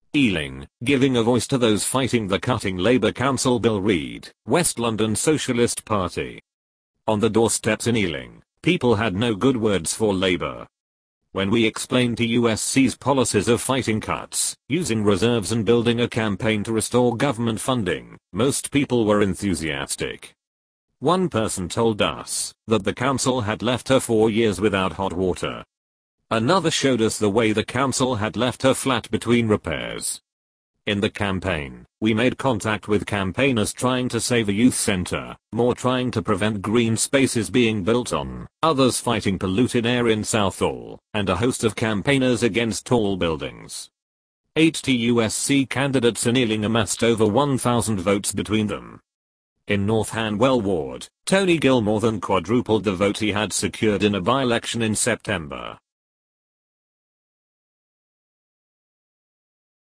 Ealing, giving a voice to those fighting the cutting Labour Council Bill. Read, West London Socialist Party. On the doorsteps in Ealing, people had no good words for Labour. When we explained to USC's policies of fighting cuts, using reserves and building a campaign to restore government funding, most people were enthusiastic. One person told us that the council had left her 4 years without hot water. Another showed us the way the council had left her flat between repairs. In the campaign, we made contact with campaigners trying to save a youth centre, more trying to prevent green spaces being built on, others fighting polluted air in Southall, and a host of campaigners against tall buildings. 8 TUSC candidates in Ealing amassed over 1,000 votes between them. In North Hanwell Ward, Tony Gill more than quadrupled the vote he had secured in a by-election in September.